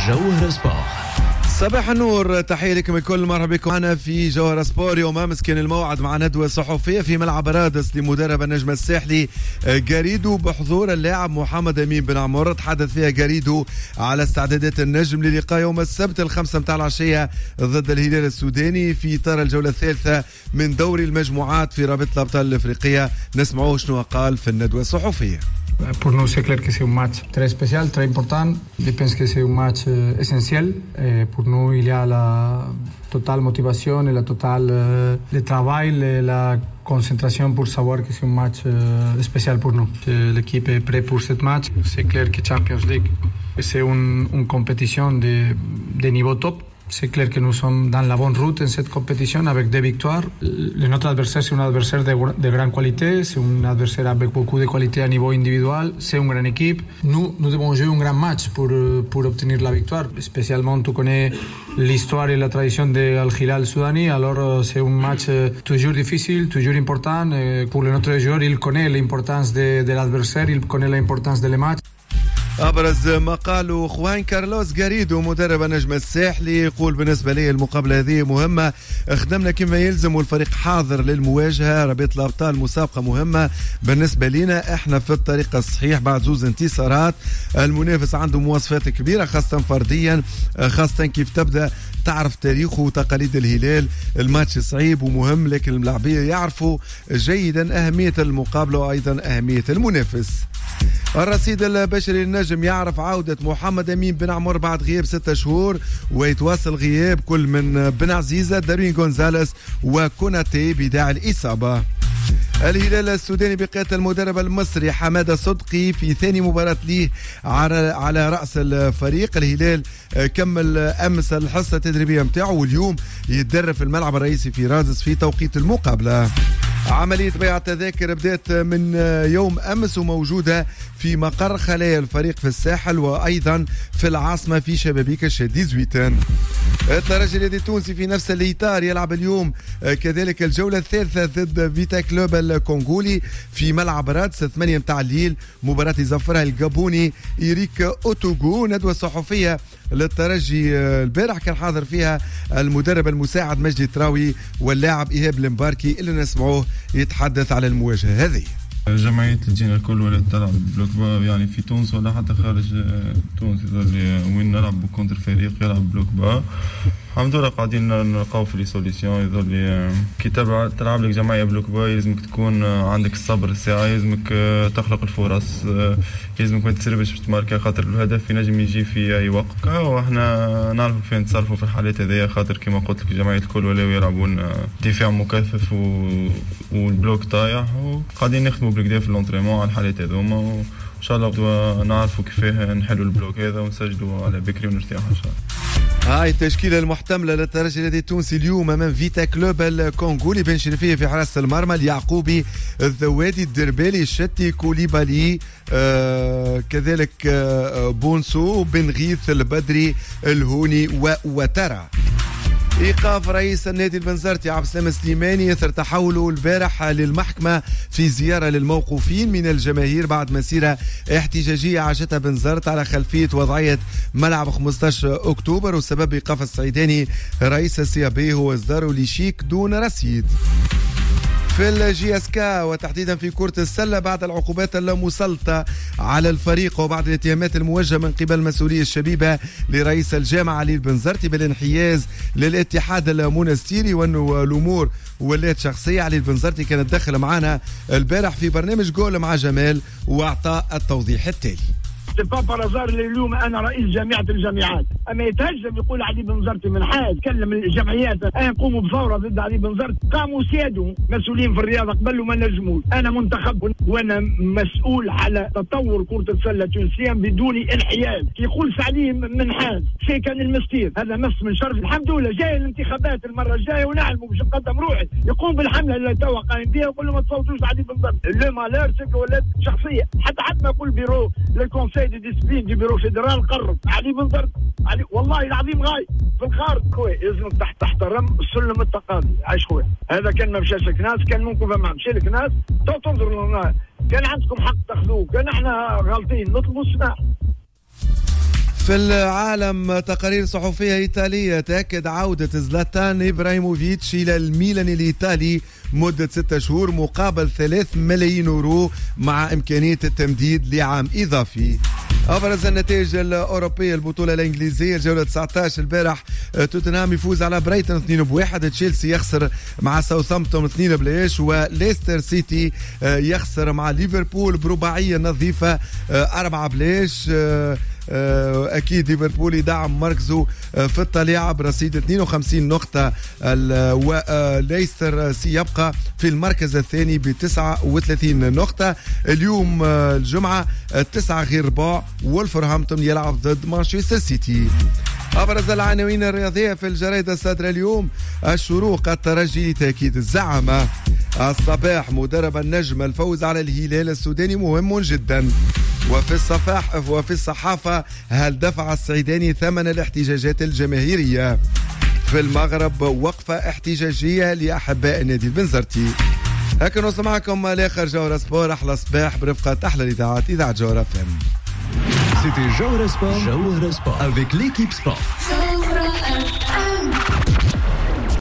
جوهر سبور. صباح النور، تحية لكم الكل، مرحبا بكم معنا في جوهر سبور. يوم امس كان الموعد مع ندوة صحفية في ملعب رادس لمدرب النجم الساحلي جاريدو بحضور اللاعب محمد امين بن عمر. تحدث فيها جاريدو على استعدادات النجم للقاء يوم السبت 5 متاع العشية ضد الهلال السوداني في اطار الجولة الثالثة من دوري المجموعات في رابطة الابطال الافريقية. نسمعوه شنو قال في الندوة الصحفية. Pour nous, c'est clair que c'est un match très spécial, très important. Je pense que c'est un match essentiel. Et pour nous, il y a la totale motivation et la totale le travail et la concentration pour savoir que c'est un match spécial pour nous. L'équipe est prête pour ce match. C'est clair que Champions League, c'est une compétition de niveau top. C'est clair que nous sommes dans la bonne route en cette compétition avec des victoires. Notre adversaire, c'est un adversaire de grande qualité. C'est un adversaire avec beaucoup de qualité à niveau individuel. C'est une grande équipe. Nous devons jouer un grand match pour obtenir la victoire. Spécialement, tu connais l'histoire et la tradition de Al-Hilal Soudani. Alors, c'est un match toujours difficile, toujours important. Pour notre joueur, il connaît l'importance de l'adversaire. Il connaît l'importance de le match. أبرز ما قاله خوان كارلوس جاريدو مدرب النجم الساحلي. يقول بالنسبة لي المقابلة هذه مهمة، خدمنا كما يلزم والفريق حاضر للمواجهة. رابطة الأبطال مسابقة مهمة بالنسبة لنا، احنا في الطريق الصحيح بعد زوز انتصارات. المنافس عنده مواصفات كبيرة خاصة فرديا، خاصة كيف تبدأ تعرف تاريخه وتقاليد الهلال. الماتش صعيب ومهم، لكن اللاعبية يعرفوا جيدا أهمية المقابلة وأيضا أهمية المنافس. الرصيد البشري النجم يعرف عودة محمد أمين بن عمر بعد غياب 6 شهور، ويتواصل غياب كل من بن عزيزة، داروين غونزاليس وكوناتي بداعي الإصابة. الهلال السوداني بقيادة المدرب المصري حمادة صدقي في ثاني مباراة ليه على رأس الفريق. الهلال كمل أمس الحصة التدريبية متاعه، واليوم يتدرب في الملعب الرئيسي في رادس في توقيت المقابلة. عملية بيع التذاكر بدأت من يوم أمس وموجودة في مقر خلايا الفريق في الساحل وأيضا في العاصمة في شبابيك الشادي زويتان. الترجي الرياضي التونسي في نفس الإطار يلعب اليوم كذلك الجولة الثالثة ضد فيتا كلوب الكونغولي في ملعب رادس 8 متاع الليل. مباراة يزفرها الجابوني إيريك أوتوغو. ندوة صحفية للترجي البارح كان حاضر فيها المدرب المساعد مجدي تراوي واللاعب إيهاب المباركي اللي نسمعوه يتحدث على المواجهة هذه. جمعية الجينا الكل ولا تلعب بلوك با، يعني في تونس ولا حتى خارج تونس، وين نلعب كونتر فريق يلعب بلوك با. الحمد لله قاعدين نلقاو في لي سوليسيون. يظل كي تلعب لك جمعية بلوك با لازمك تكون عندك الصبر الساعة، لازمك تخلق الفرص، لازمك ما تسربش باش تماركا، خاطر الهدف ينجم يجي في اي وقت. واحنا نعرفوا فين نتصرفوا في الحالات هذيا، خاطر كما قلت لك جمعية الكل ولاو يلعبون دفاع مكثف والبلوك طايح، وقاعدين نخدموا بالكدا في الانطريمون على الحالات هذوما، وان شاء الله نعرفوا كيفاه نحلوا البلوك هذا ونسجلوا على بكري ونرتاحوا ان شاء الله. هاي التشكيلة المحتملة للترجي الرياضي التونسي اليوم أمام فيتا كلوب الكونغولي. بن شريفية في حراسة المرمى، اليعقوبي، الذوادي، الدربالي، الشتي، كوليبالي، كذلك بونسو، بن غيث، البدري، الهوني وترى. إيقاف رئيس النادي البنزرتي عبد السلام سليماني يثر تحوله البارح للمحكمة في زيارة للموقوفين من الجماهير بعد مسيرة احتجاجية عاشتها بنزرت على خلفية وضعية ملعب 15 أكتوبر، وسبب إيقاف الصعيداني رئيس السيابي هو إصداره لشيك دون رصيد. في الجي اس كا وتحديدا في كرة السلة بعد العقوبات المسلطة على الفريق وبعد الاتهامات الموجهة من قبل مسؤولي الشبيبة لرئيس الجامعة علي البنزرتي بالانحياز للاتحاد المونستيري، وانه الامور ولات شخصية. علي البنزرتي كانت داخل معنا البارح في برنامج جول مع جمال واعطى التوضيح التالي. سيبا بارازار اليوم انا رئيس جامعه الجامعات، اما يتهجم يقول علي بنزرتي من حاد كلم الجمعيات نقوموا بثوره ضد علي بنزرتي. قاموا سيادوا مسؤولين في الرياضه قبل وما نجموش. انا منتخب وانا مسؤول على تطور كره السله التونسيه بدون انحياز. يقول سعدي من حاد شيء كان المستير، هذا مس من شرف. الحمد لله جاي الانتخابات المره الجايه ونعلموا باش نقدم روحي. يقوم بالحمله اللي توا قايم بها يقول له ما تصوتوش علي بنزرتي. لو مالور سكو ولات شخصيه، حتى ما يقول بيرو للكونسي دي ديسبلين دي بيرو فيدرال قرب علي بنزرتي علي والله العظيم غاي في الخارج. خويا لازمك تحترم السلم التقاضي. عايش خويا، هذا كان ما مشاش لك ناس، كان ممكن ما مشي لك ناس تنظر لنا، كان عندكم حق تاخذوه، كان احنا غالطين نطلبوا السماح. في العالم تقارير صحفية إيطالية تأكد عودة زلاتان إبراهيموفيتش إلى الميلان الإيطالي مدة 6 شهور مقابل 3 ملايين يورو مع إمكانية التمديد لعام إضافي. أبرز النتائج الأوروبية البطولة الإنجليزية الجولة 19 البارح توتنهام يفوز على برايتون 2-1، تشيلسي يخسر مع ساوثامبتون 2-0، وليستر سيتي يخسر مع ليفربول برباعية نظيفة 4-0. أكيد ليفربول يدعم مركزه في الطليعة برصيد 52 نقطة، وليستر يبقى في المركز الثاني ب 39 نقطة. اليوم الجمعة 9 غير ربع وولفرهامبتون يلعب ضد مانشستر سيتي. أبرز العناوين الرياضية في الجريدة الصادرة اليوم: الشروق الترجي تأكيد الزعامة، الصباح مدرب النجم الفوز على الهلال السوداني مهم جدا، وفي الصحافة هل دفع الصعيداني ثمن الاحتجاجات الجماهيرية؟ في المغرب وقفة احتجاجية لأحباء النادي البنزرتي. هكا نوصل معكم لآخر جوهرة سبور. أحلى صباح برفقة أحلى الإذاعات إذاعة جوهرة فم. C'était Jawhara Sport avec l'équipe sport.